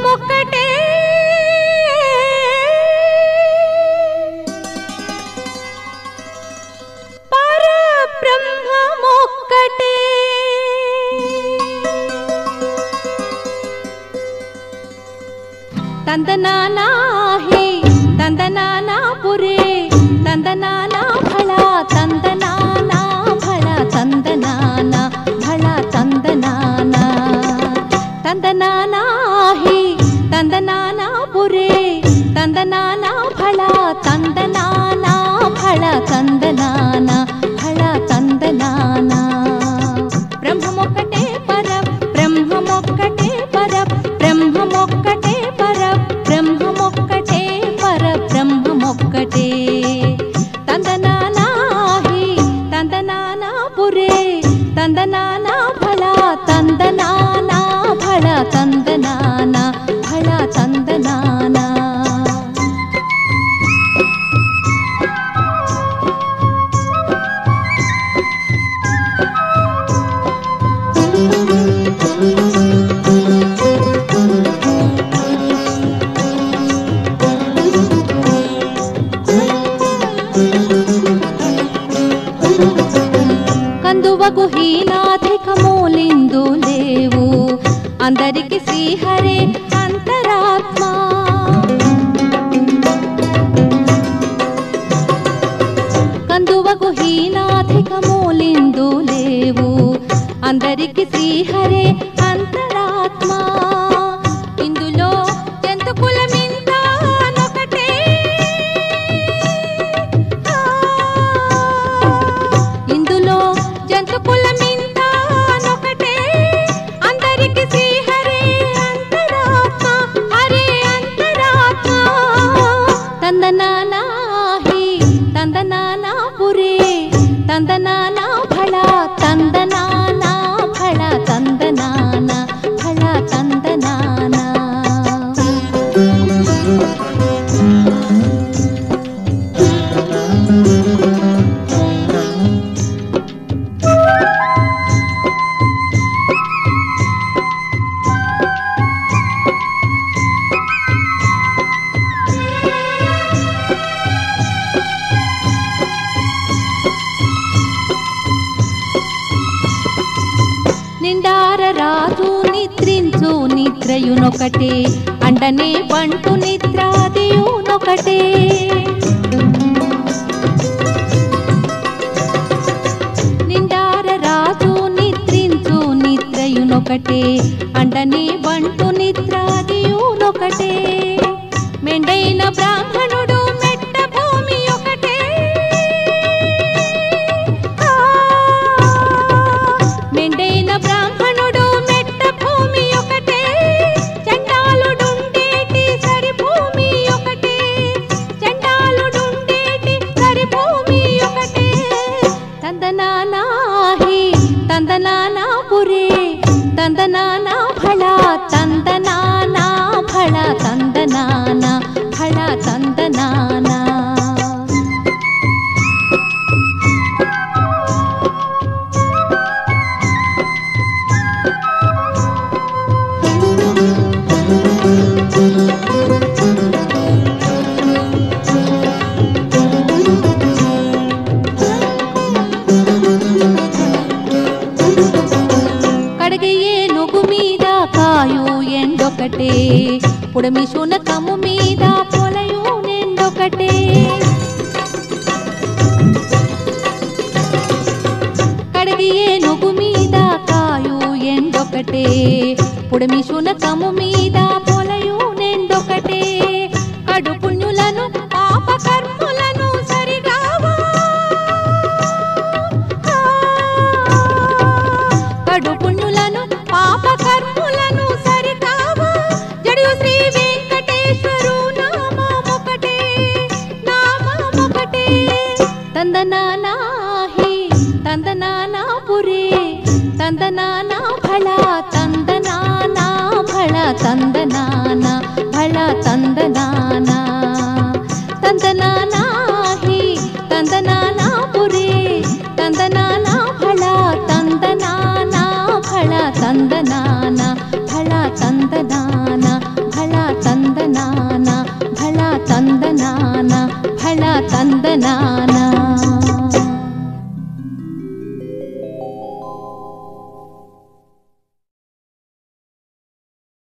బ్రహ్మమొక్కటే పరబ్రహ్మమొక్కటే తందనానా హే తందనానా పురే తందనానా భళా తందనానా భళా తందనానా భళా తందనానా తందనానా హే తందనానా పురే తందనానా భళా తందనానా భళా తందనానా భళా తందనానా బ్రహ్మమొక్కటే పర బ్రహ్మమొక్కటే పర బ్రహ్మమొక్కటే పర బ్రహ్మమొక్కటే పర బ్రహ్మమొక్కటే తందనానా హి తందనానా పురే తందనానా భళా తందనానా భళా తందనానా భళా తందనానా కందువగు హీనాధికమూలిందు లేవు అందరికి శ్రీహరే అంతరాత్మ కందువగు హీనాధికమూలిందు లేవు అందరికి శ్రీహరే అంతరాత్మ ఇందులో జంతుకులమింత నొకటే ఇందులో జంతుకులమింత నొకటే అందరికి శ్రీహరే అంతరాత్మ హరే అంతరాత్మ తందనానా హి తందనానా పురే తందనానా భళా తందనానా భళా తందనానా భళా తందనానా నిండార రాజు నిద్రించు నిద్రయునొకటే అండనే బంటు నిద్రాదియునొకటే నిండార రాజు నిద్రించు నిద్రయునొకటే అండనే బంటు నిద్రాదియునొకటే మెండైన బ్రాహ్మణుడు మెట్ట భూమి ఒకటే మెండైన బ్రాహ్మణుడు మెట్ట భూమి ఒకటే చండాలుడుండేటి సరి భూమి ఒకటే చండాలుడుండేటి సరి భూమి ఒకటే తందనానా హి తందనానా పురే తందనానా భళా తందనానా భళా తందనానా భళా తందనానా కడగయే నుగు మీద కాయు ఎండొకటే పుడమి శునకము మీద పొలయు నెండొకటే కడగయే నుగు మీద కాయు ఎండొకటే పుడమి శునకము మీద పొలయు నెండొకటే కడు పుణ్యులను పాపకర్ములను సరిగావా కడు పుణ్యులను పాపకర్ములను సరికావా జడు శ్రీ వెంకటేశ్వరు నామమొకటే నామమొకటే తందనానా హి తందనానా పురే తందనానా భళా తందనానా భళా తందనానా భళా తందనానా తందనానా హి తందనానా పురే తందనానా భళా తందనానా భళా తందనానా భళా తందనానా ತಂದನಾನ ಫಳ ತಂದನಾನ